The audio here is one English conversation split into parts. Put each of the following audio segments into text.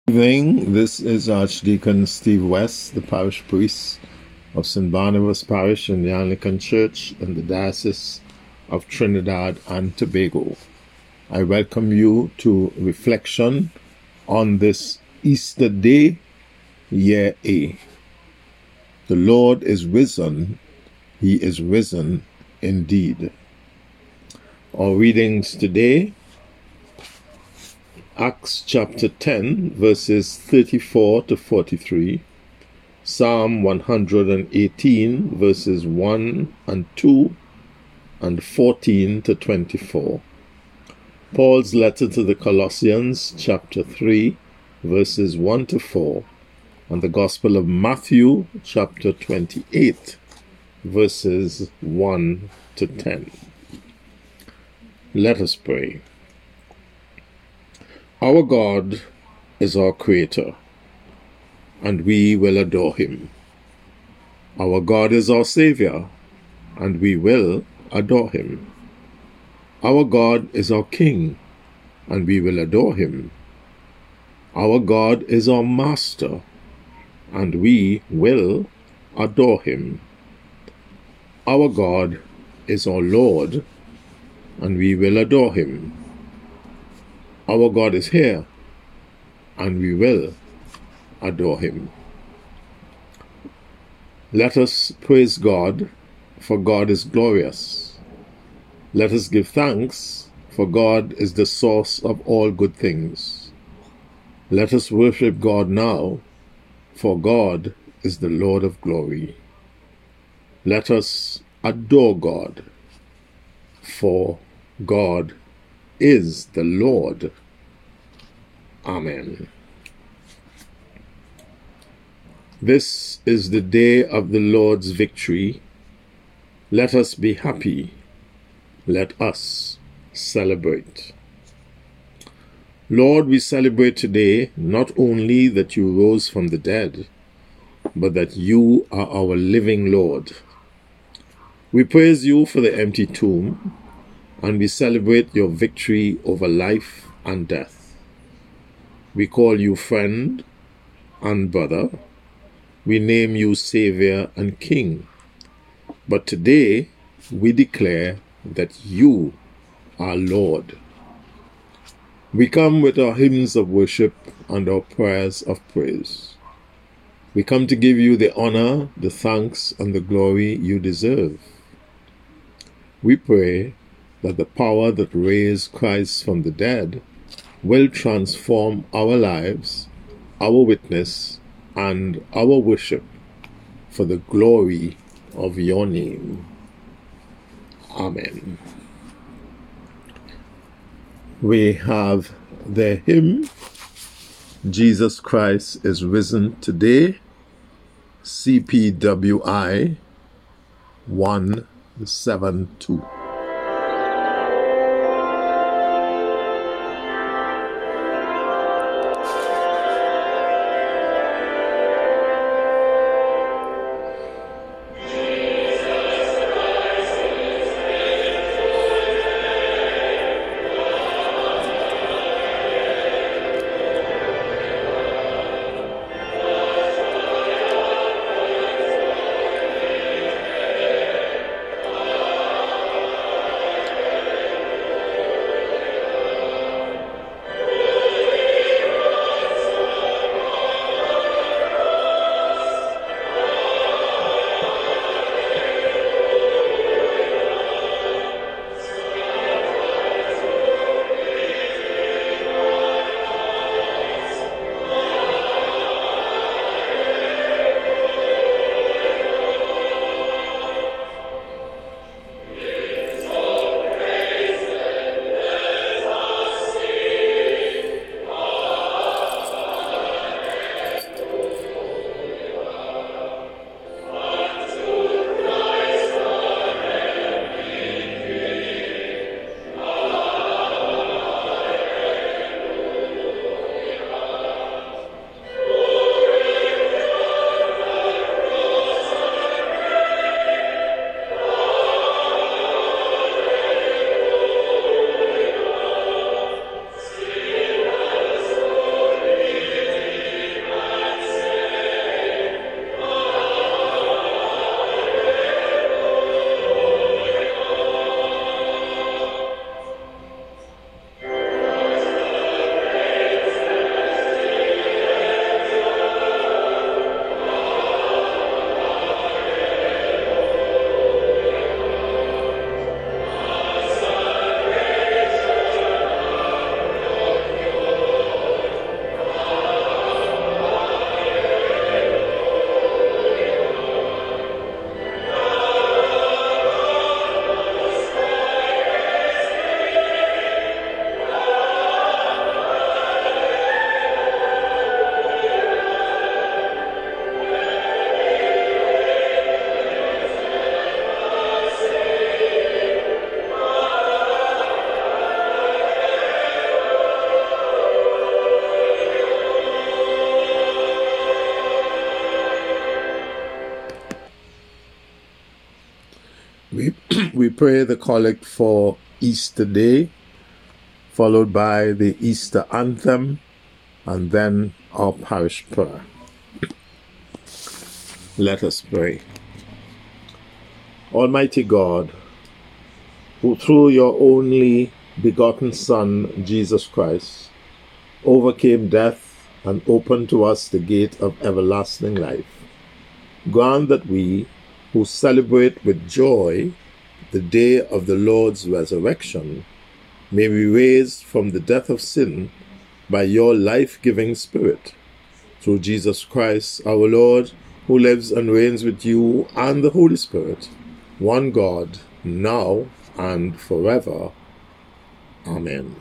Evening. This is Archdeacon Steve West, the parish priest of St. Barnabas Parish in the Anglican Church in the Diocese of Trinidad and Tobago. I welcome you to reflection on this Easter Day, Year A. The Lord is risen. He is risen indeed. Our readings today: Acts chapter 10, verses 34 to 43, Psalm 118, verses 1 and 2, and 14 to 24. Paul's letter to the Colossians, chapter 3, verses 1 to 4, and the Gospel of Matthew, chapter 28, verses 1 to 10. Let us pray. Our God is our Creator, and we will adore Him. Our God is our Savior, and we will adore Him. Our God is our King, and we will adore Him. Our God is our Master, and we will adore Him. Our God is our Lord, and we will adore Him. Our God is here, and we will adore Him. Let us praise God, for God is glorious. Let us give thanks, for God is the source of all good things. Let us worship God now, for God is the Lord of glory. Let us adore God, for God is the Lord. Amen. This is the day of the Lord's victory. Let us be happy. Let us celebrate. Lord, we celebrate today not only that you rose from the dead, but that you are our living Lord. We praise you for the empty tomb, and we celebrate your victory over life and death. We call you friend and brother. We name you Savior and King. But today we declare that you are Lord. We come with our hymns of worship and our prayers of praise. We come to give you the honor, the thanks, and the glory you deserve. We pray that the power that raised Christ from the dead will transform our lives, our witness, and our worship for the glory of your name. Amen. We have the hymn, Jesus Christ is Risen Today, CPWI 172. we pray the collect for Easter Day, followed by the Easter anthem, and then our parish prayer. Let us pray. Almighty God, who through your only begotten Son, Jesus Christ, overcame death and opened to us the gate of everlasting life, grant that we, who celebrate with joy the day of the Lord's resurrection, may be raised from the death of sin by your life-giving Spirit, through Jesus Christ our Lord, who lives and reigns with you and the Holy Spirit, one God, now and forever. Amen.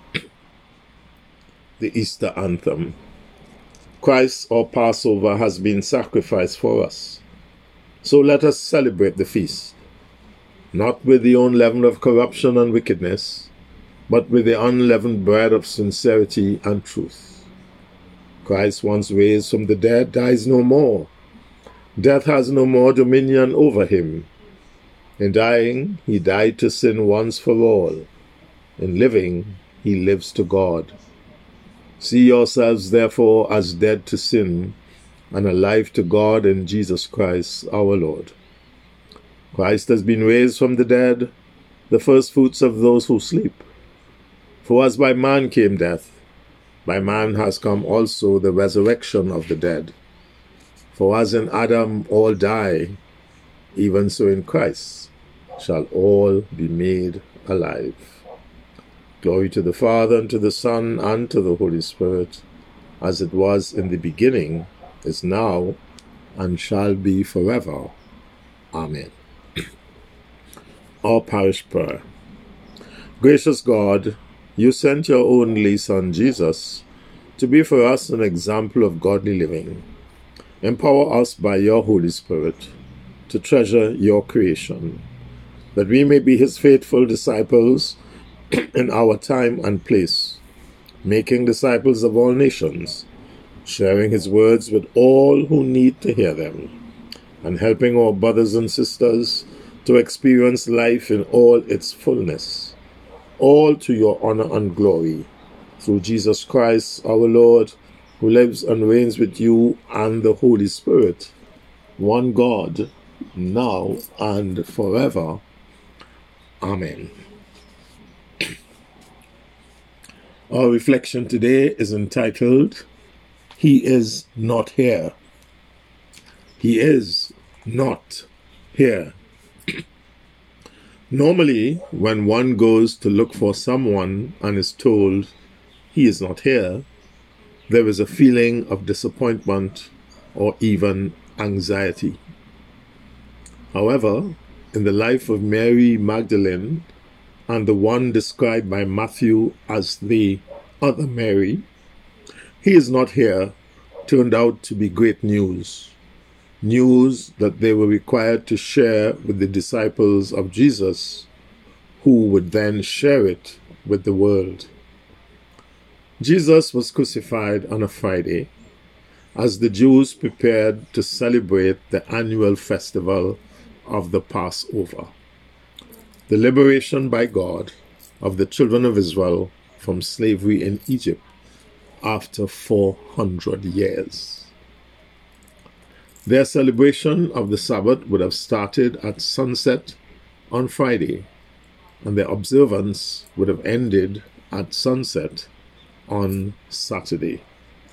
The Easter Anthem. Christ, our Passover, has been sacrificed for us. So let us celebrate the feast, not with the unleavened of corruption and wickedness, but with the unleavened bread of sincerity and truth. Christ, once raised from the dead, dies no more. Death has no more dominion over him. In dying, he died to sin once for all. In living, he lives to God. See yourselves, therefore, as dead to sin and alive to God in Jesus Christ our Lord. Christ has been raised from the dead, the firstfruits of those who sleep. For as by man came death, by man has come also the resurrection of the dead. For as in Adam all die, even so in Christ shall all be made alive. Glory to the Father, and to the Son, and to the Holy Spirit, as it was in the beginning, is now, and shall be forever. Amen. Our parish prayer. Gracious God, you sent your only Son, Jesus, to be for us an example of godly living. Empower us by your Holy Spirit to treasure your creation, that we may be his faithful disciples in our time and place, making disciples of all nations, sharing his words with all who need to hear them, and helping our brothers and sisters to experience life in all its fullness, all to your honor and glory, through Jesus Christ our Lord, who lives and reigns with you and the Holy Spirit, one God, now and forever. Amen. Our reflection today is entitled, He is not here. He is not here. Normally, when one goes to look for someone and is told he is not here, there is a feeling of disappointment or even anxiety. However, in the life of Mary Magdalene and the one described by Matthew as the other Mary, he is not here turned out to be great news. News that they were required to share with the disciples of Jesus, who would then share it with the world. Jesus was crucified on a Friday as the Jews prepared to celebrate the annual festival of the Passover, the liberation by God of the children of Israel from slavery in Egypt after 400 years. Their celebration of the Sabbath would have started at sunset on Friday, and their observance would have ended at sunset on Saturday.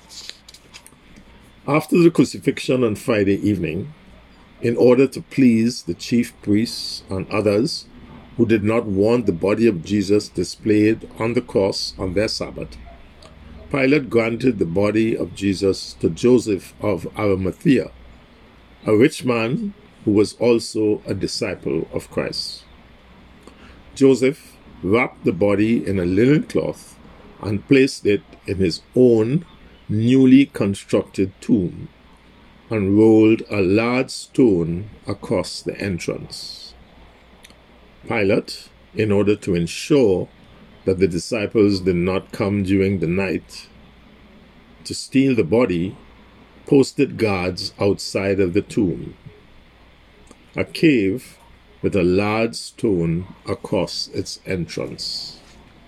After the crucifixion on Friday evening, in order to please the chief priests and others who did not want the body of Jesus displayed on the cross on their Sabbath, Pilate granted the body of Jesus to Joseph of Arimathea, a rich man who was also a disciple of Christ. Joseph wrapped the body in a linen cloth and placed it in his own newly constructed tomb, and rolled a large stone across the entrance. Pilate, in order to ensure that the disciples did not come during the night to steal the body, posted guards outside of the tomb. A cave with a large stone across its entrance.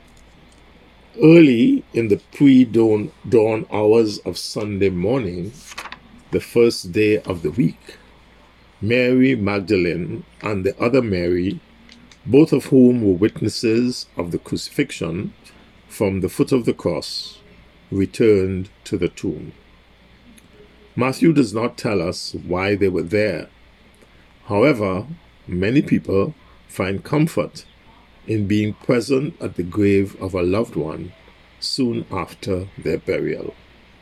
Early in the pre-dawn hours of Sunday morning, the first day of the week, Mary Magdalene and the other Mary, both of whom were witnesses of the crucifixion from the foot of the cross, returned to the tomb. Matthew does not tell us why they were there. However, many people find comfort in being present at the grave of a loved one soon after their burial.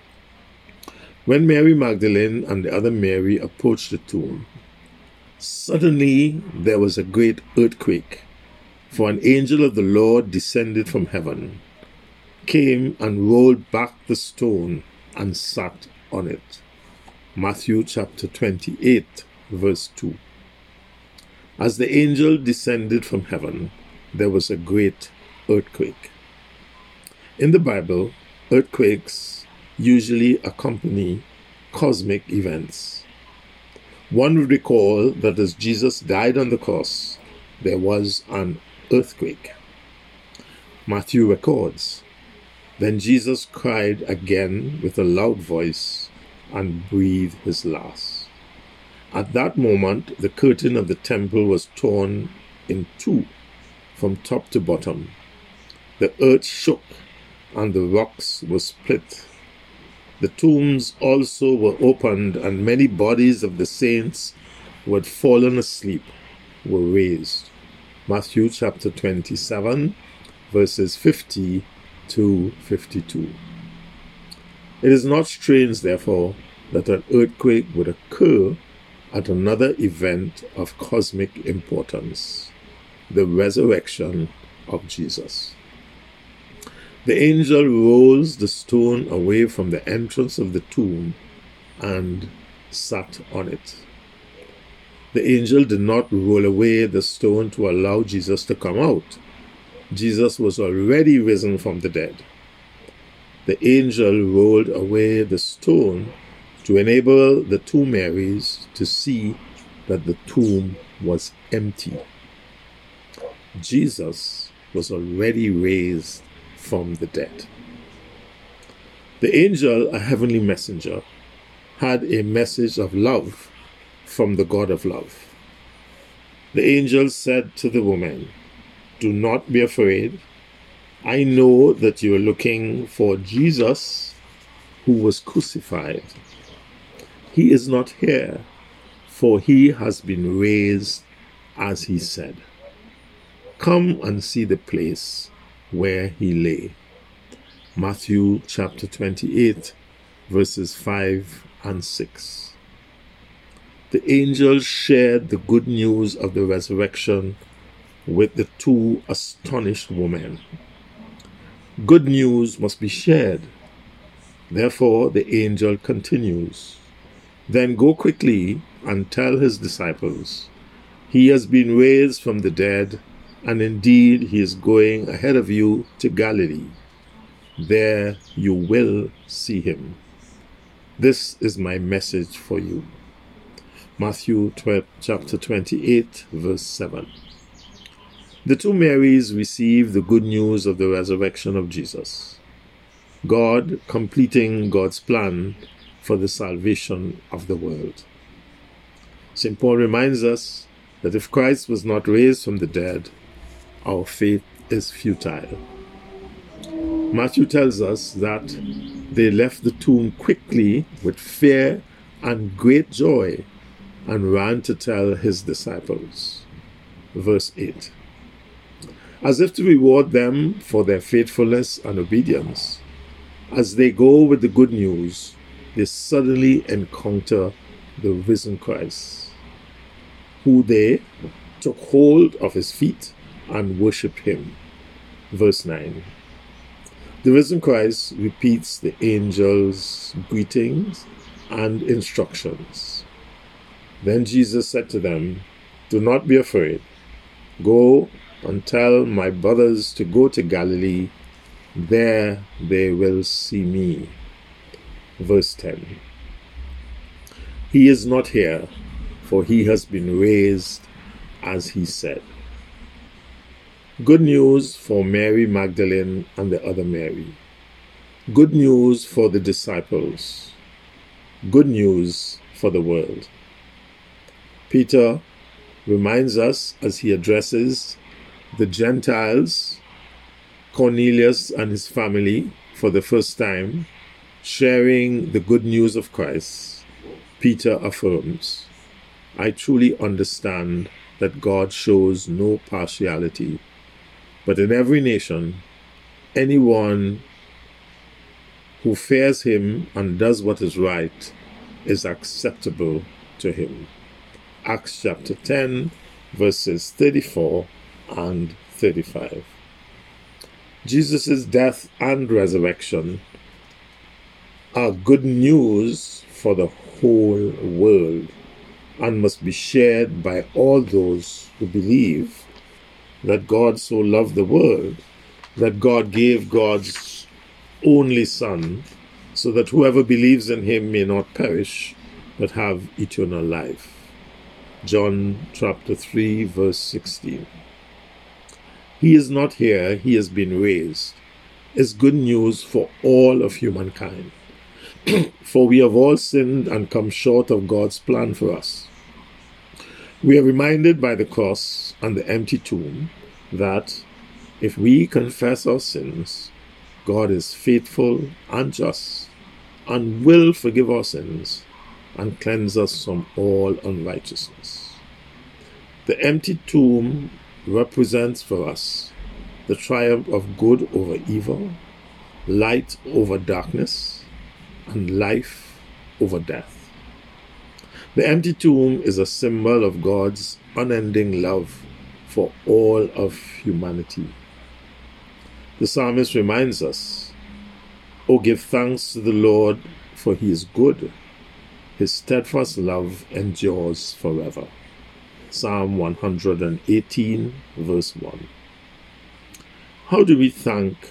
When Mary Magdalene and the other Mary approached the tomb, suddenly there was a great earthquake, for an angel of the Lord descended from heaven, came and rolled back the stone and sat on it. Matthew chapter 28, verse 2. As the angel descended from heaven, there was a great earthquake. In the Bible, earthquakes usually accompany cosmic events. One would recall that as Jesus died on the cross, there was an earthquake. Matthew records, "Then Jesus cried again with a loud voice and breathed his last. At that moment, the curtain of the temple was torn in two from top to bottom. The earth shook and the rocks were split. The tombs also were opened, and many bodies of the saints who had fallen asleep were raised." Matthew chapter 27, verses 50 to 52. It is not strange, therefore, that an earthquake would occur at another event of cosmic importance, the resurrection of Jesus. The angel rolls the stone away from the entrance of the tomb and sat on it. The angel did not roll away the stone to allow Jesus to come out. Jesus was already risen from the dead. The angel rolled away the stone to enable the two Marys to see that the tomb was empty. Jesus was already raised from the dead. The angel, a heavenly messenger, had a message of love from the God of love. The angel said to the woman, "Do not be afraid. I know that you are looking for Jesus who was crucified. He is not here, for he has been raised as he said. Come and see the place where he lay." Matthew chapter 28, verses 5 and 6. The angel shared the good news of the resurrection with the two astonished women. Good news must be shared. Therefore, the angel continues, "Then go quickly and tell his disciples, he has been raised from the dead, and indeed he is going ahead of you to Galilee. There you will see him. This is my message for you." Matthew chapter 28, verse 7. The two Marys received the good news of the resurrection of Jesus, God completing God's plan for the salvation of the world. St. Paul reminds us that if Christ was not raised from the dead, our faith is futile. Matthew tells us that they left the tomb quickly with fear and great joy and ran to tell his disciples. Verse 8. As if to reward them for their faithfulness and obedience, as they go with the good news, they suddenly encounter the risen Christ, who they took hold of his feet and worshiped him. Verse 9. The risen Christ repeats the angel's greetings and instructions. Then Jesus said to them, "Do not be afraid. Go and tell my brothers to go to Galilee. There they will see me." Verse 10. He is not here, for he has been raised as he said. Good news for Mary Magdalene and the other Mary. Good news for the disciples. Good news for the world. Peter reminds us as he addresses the Gentiles, Cornelius and his family for the first time, sharing the good news of Christ. Peter affirms, I truly understand that God shows no partiality, but in every nation, anyone who fears him and does what is right is acceptable to him. Acts chapter 10, verses 34 and 35. Jesus' death and resurrection are good news for the whole world and must be shared by all those who believe that God so loved the world that God gave God's only Son so that whoever believes in him may not perish but have eternal life. John chapter 3, verse 16. He is not here, he has been raised. It's good news for all of humankind. For we have all sinned and come short of God's plan for us. We are reminded by the cross and the empty tomb that if we confess our sins, God is faithful and just and will forgive our sins and cleanse us from all unrighteousness. The empty tomb represents for us the triumph of good over evil, light over darkness, and life over death. The empty tomb is a symbol of God's unending love for all of humanity. The psalmist reminds us, "O give thanks to the Lord, for he is good. His steadfast love endures forever." Psalm 118, verse 1. How do we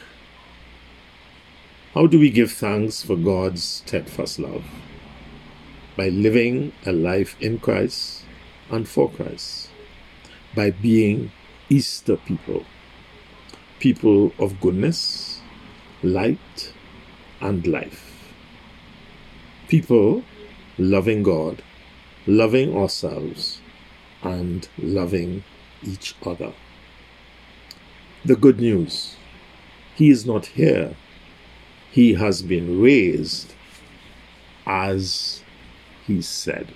give thanks for God's steadfast love? By living a life in Christ and for Christ. By being Easter people. People of goodness, light, and life. People loving God, loving ourselves, and loving each other. The good news, he is not here. He has been raised as he said.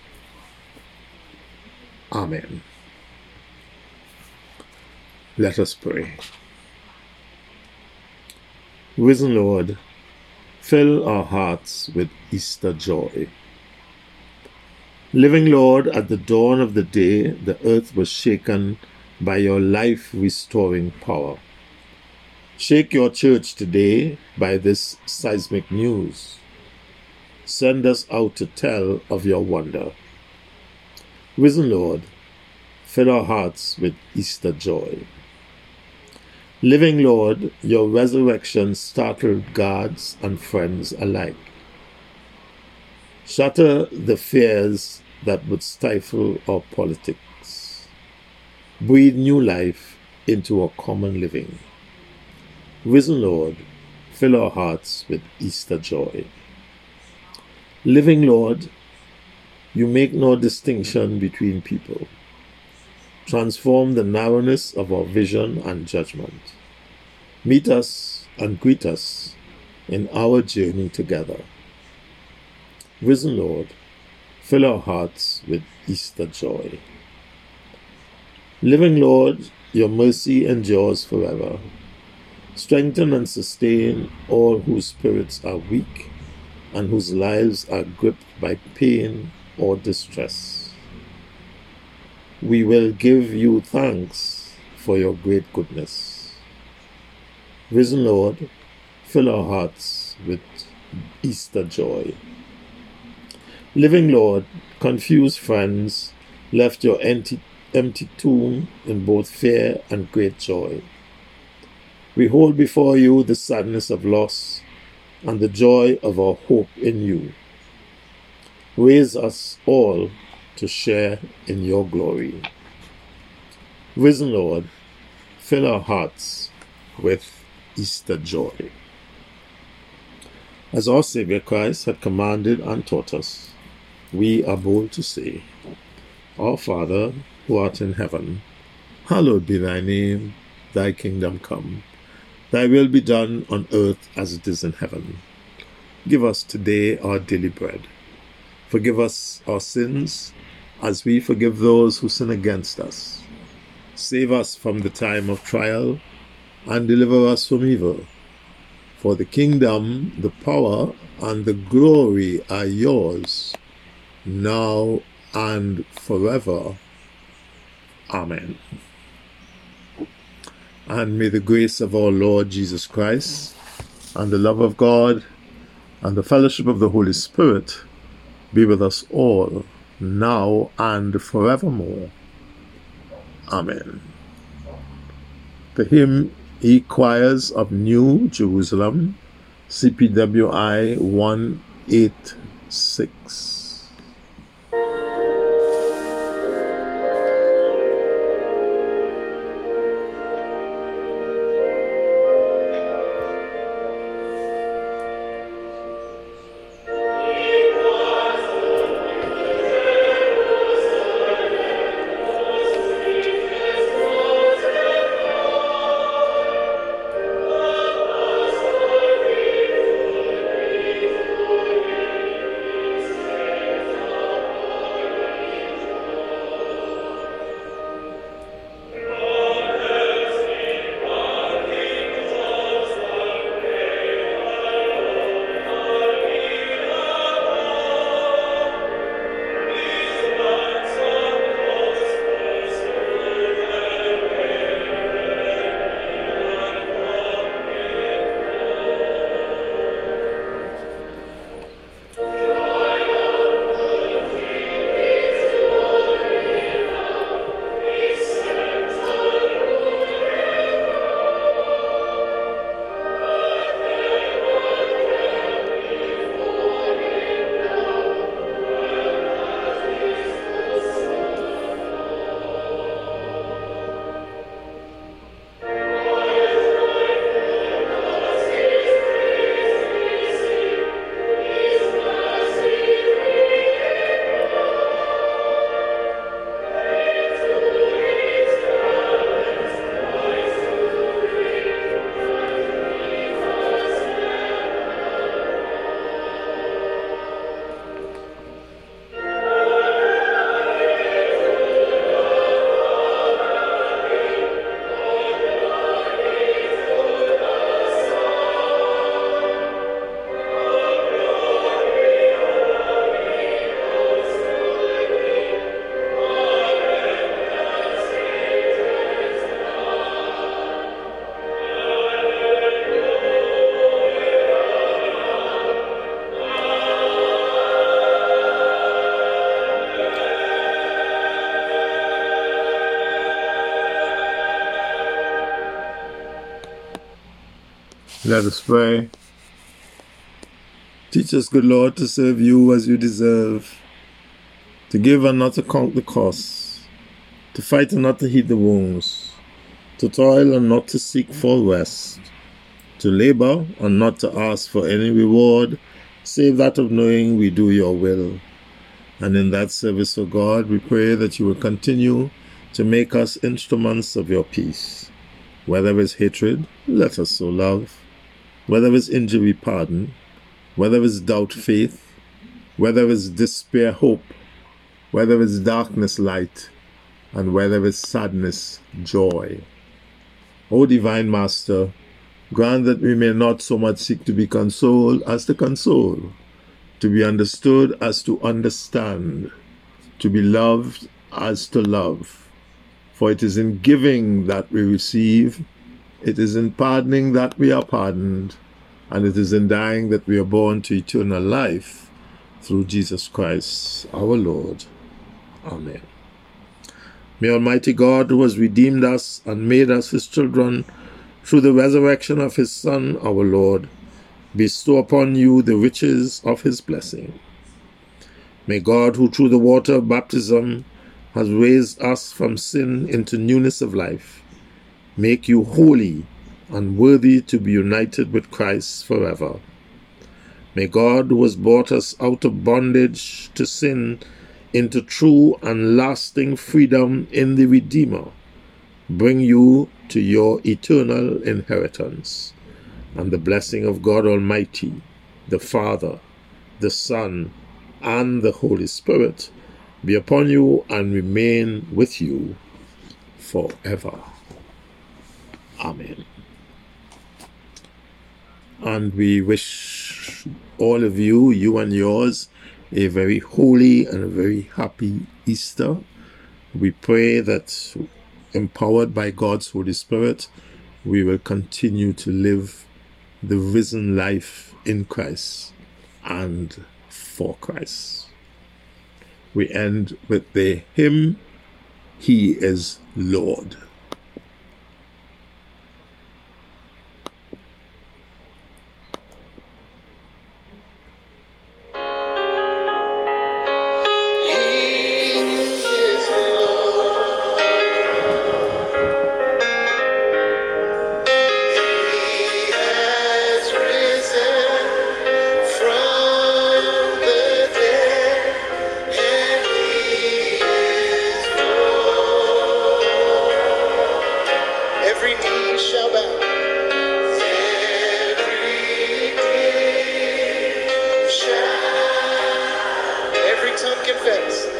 Amen. Let us pray. Risen Lord, fill our hearts with Easter joy. Living Lord, at the dawn of the day, the earth was shaken by your life-restoring power. Shake your church today by this seismic news. Send us out to tell of your wonder. Risen Lord, fill our hearts with Easter joy. Living Lord, your resurrection startled guards and friends alike. Shatter the fears that would stifle our politics. Breathe new life into our common living. Risen Lord, fill our hearts with Easter joy. Living Lord, you make no distinction between people. Transform the narrowness of our vision and judgment. Meet us and greet us in our journey together. Risen Lord, fill our hearts with Easter joy. Living Lord, your mercy endures forever. Strengthen and sustain all whose spirits are weak and whose lives are gripped by pain or distress. We will give you thanks for your great goodness. Risen Lord, fill our hearts with Easter joy. Living Lord, confused friends left your empty tomb in both fear and great joy. We hold before you the sadness of loss and the joy of our hope in you. Raise us all to share in your glory. Risen Lord, fill our hearts with Easter joy. As our Savior Christ had commanded and taught us, we are bold to say, Our Father, who art in heaven, hallowed be thy name, thy kingdom come. Thy will be done on earth as it is in heaven. Give us today our daily bread. Forgive us our sins, as we forgive those who sin against us. Save us from the time of trial, and deliver us from evil. For the kingdom, the power, and the glory are yours, now and forever. Amen. And may the grace of our Lord Jesus Christ, and the love of God, and the fellowship of the Holy Spirit be with us all, now and forevermore. Amen. The hymn E Choirs of New Jerusalem, CPWI 186. Let us pray. Teach us, good Lord, to serve you as you deserve, to give and not to count the costs, to fight and not to heed the wounds, to toil and not to seek for rest, to labor and not to ask for any reward, save that of knowing we do your will. And in that service, O God, we pray that you will continue to make us instruments of your peace. Whether it's hatred, let us so love. Whether it's injury, pardon. Whether it's doubt, faith. Whether it's despair, hope. Whether it's darkness, light. And whether it's sadness, joy. O Divine Master, grant that we may not so much seek to be consoled as to console, to be understood as to understand, to be loved as to love. For it is in giving that we receive, it is in pardoning that we are pardoned, and it is in dying that we are born to eternal life through Jesus Christ our Lord. Amen. May Almighty God, who has redeemed us and made us his children through the resurrection of his Son, our Lord, bestow upon you the riches of his blessing. May God, who through the water of baptism has raised us from sin into newness of life, make you holy and worthy to be united with Christ forever. May God, who has brought us out of bondage to sin into true and lasting freedom in the Redeemer, bring you to your eternal inheritance. And the blessing of God Almighty, the Father, the Son, and the Holy Spirit be upon you and remain with you forever. Amen. And we wish all of you, you and yours, a very holy and a very happy Easter. We pray that, empowered by God's Holy Spirit, we will continue to live the risen life in Christ and for Christ. We end with the hymn, He is Lord. Confess